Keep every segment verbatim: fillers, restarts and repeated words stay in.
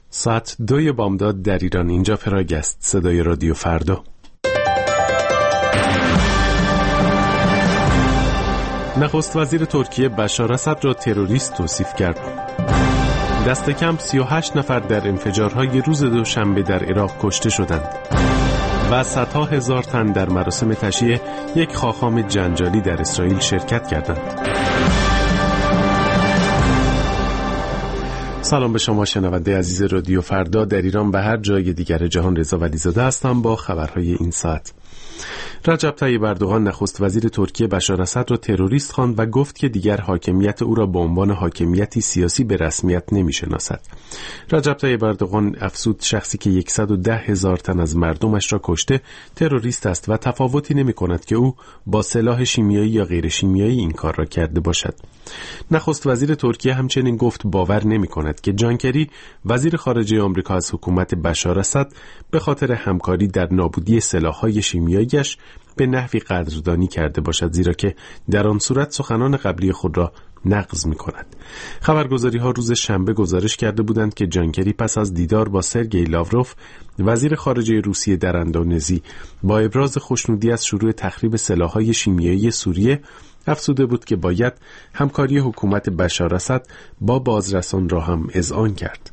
ساعت دوی بامداد در ایران. اینجا پراگ است، صدای رادیو فردا. نخست وزیر ترکیه بشار اسد را تروریست توصیف کرد. دست کم سی و هشت نفر در انفجارهای روز دوشنبه در عراق کشته شدند و صدها هزار تن در مراسم تشییع یک خاخام جنجالی در اسرائیل شرکت کردند. سلام به شما شنونده عزیز رادیو فردا در ایران و هر جای دیگر جهان. رضا ولیزاده هستم با خبرهای این ساعت. رجب طیب اردوغان نخست وزیر ترکیه بشار اسد را تروریست خواند و گفت که دیگر حاکمیت او را به عنوان حاکمیتی سیاسی به رسمیت نمی‌شناسد. رجب طیب اردوغان افزود شخصی که صد و ده هزار تن از مردمش را کشته تروریست است و تفاوتی نمی‌کند که او با سلاح شیمیایی یا غیر شیمیایی این کار را کرده باشد. نخست وزیر ترکیه همچنین گفت باور نمی‌کند که جان کری وزیر خارجه آمریکا از حکومت بشار اسد به خاطر همکاری در نابودی سلاح‌های شیمیایی‌اش به نحوی قدردانی کرده باشد، زیرا که در آن صورت سخنان قبلی خود را نقض می‌کند. خبرگزاری‌ها روز شنبه گزارش کرده بودند که جان کری پس از دیدار با سرگئی لاوروف وزیر خارجه روسیه در اندونزی با ابراز خوشنودی از شروع تخریب سلاح‌های شیمیایی سوریه افزوده بود که باید همکاری حکومت بشار اسد با بازرسان را هم اذعان کرد.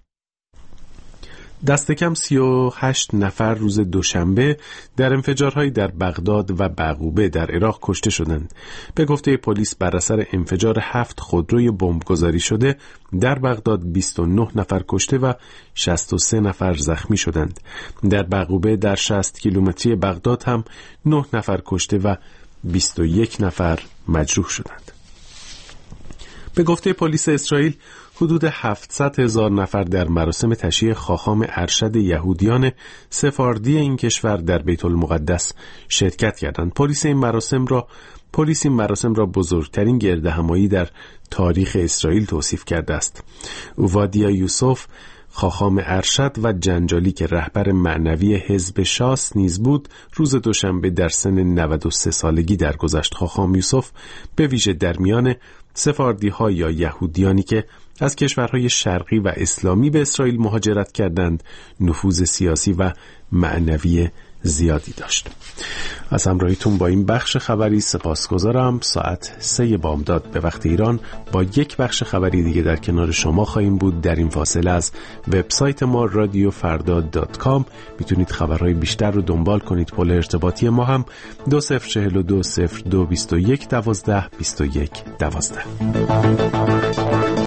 دست کم سی و هشت نفر روز دوشنبه در انفجارهایی در بغداد و بعقوبه در عراق کشته شدند. به گفته پلیس بر اثر انفجار هفت خودروی بمبگذاری شده در بغداد بیست و نه نفر کشته و شصت و سه نفر زخمی شدند. در بعقوبه در شصت کیلومتری بغداد هم نه نفر کشته و بیست و یک نفر مجروح شدند. به گفته پلیس اسرائیل حدود هفتصد هزار نفر در مراسم تشییع خاخام ارشد یهودیان سفاردی این کشور در بیت المقدس شرکت کردند. پلیس این مراسم را پلیس این مراسم را بزرگترین گردهمایی در تاریخ اسرائیل توصیف کرده است. اوادیا یوسف خاخام ارشد و جنجالی که رهبر معنوی حزب شاس نیز بود روز دوشنبه در سن نود و سه سالگی درگذشت. خاخام یوسف به ویژه در میان سفاردی‌ها یا یهودیانی که از کشورهای شرقی و اسلامی به اسرائیل مهاجرت کردند نفوذ سیاسی و معنوی زیادی داشت. از همراهیتون با این بخش خبری سپاسگزارم. ساعت سه بامداد به وقت ایران با یک بخش خبری دیگه در کنار شما خواهیم بود. در این فاصله از وبسایت ما رادیو فردا دات کام میتونید خبرهای بیشتر رو دنبال کنید. پل ارتباطی ما هم دو صفر چهل و دو صفر دو بیست و یک دوازده بیست و یک دوازده.